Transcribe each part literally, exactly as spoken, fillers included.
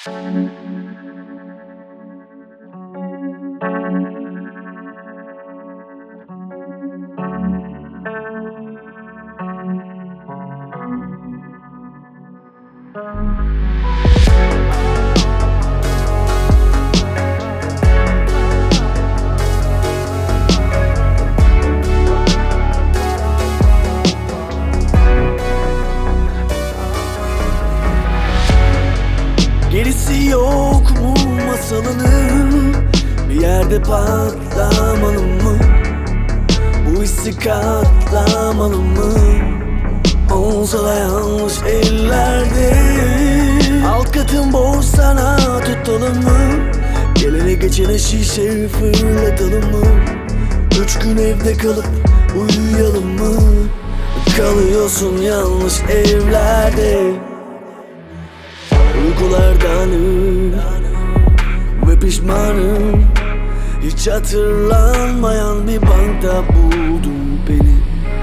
Gerisi yok mu masalının? Bir yerde patlamalı mı? Bu hissi katlamalı mı? Olsa da yanlış ellerde. Alt katın boş, sana tutalım mı? Gelene geçene şişe fırlatalım mı? Üç gün evde kalıp uyuyalım mı? Kalıyorsun yanlış evlerde. Uykulardanım ve pişmanım. Hiç hatırlanmayan bir bankta buldum beni.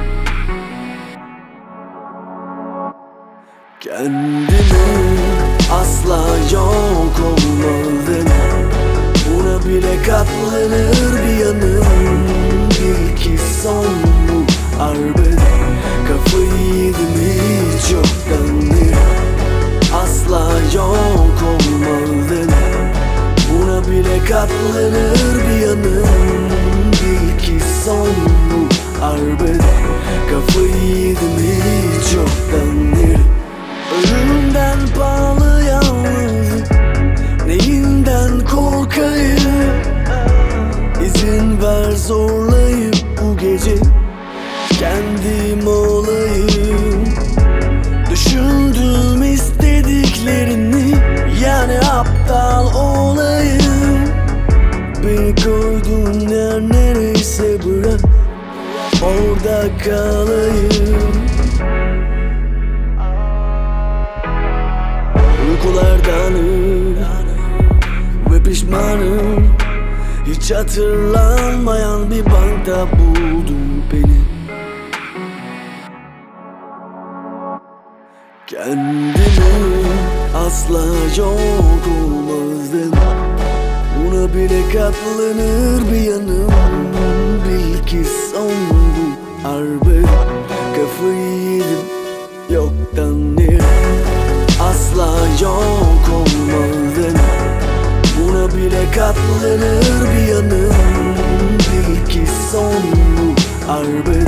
Kendimi asla yok olmadım. Buna bile katlanır bir yanım. Bil ki son bu arbede. Kafayı yedim hiç yoktan. Asla yok olmadım. Buna bile katlanır bir yanım. Bil ki son bu arbede. Kafayı yedim hiç yoktan. Ölümden pahalı yalnızlık, neyinden korkayım? İzin ver zorlayıp bu gece kendim olayım. Düşündüm istediklerini, yani aptal olayım. Beni koydun yer nereyse bırak, orada kalayım. Uykulardanım ve pişmanım. Hiç hatırlanmayan bir bankta buldum beni. Kendimi asla yok olmazdım. Buna bile katlanır bir yanım. Bil ki son bu harbe. Kafayı yedim yoktan yere. Asla yok olmadım. Buna bile katlanır bir yanım. Bil ki son bu harbe.